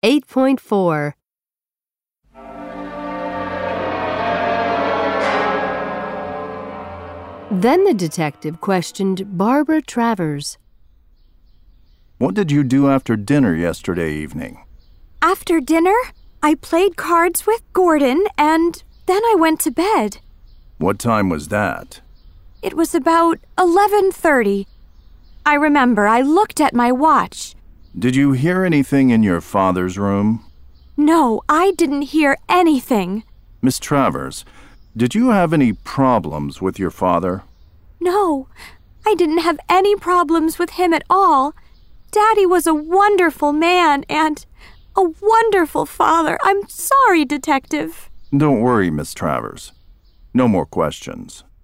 8.4. Then the detective questioned Barbara Travers. What did you do after dinner yesterday evening? After dinner, I played cards with Gordon and then I went to bed. What time was that? It was about 11:30. I remember I looked at my watch. Did you hear anything in your father's room? No, I didn't hear anything. Miss Travers, did you have any problems with your father? No, I didn't have any problems with him at all. Daddy was a wonderful man and a wonderful father. I'm sorry, Detective. Don't worry, Miss Travers. No more questions.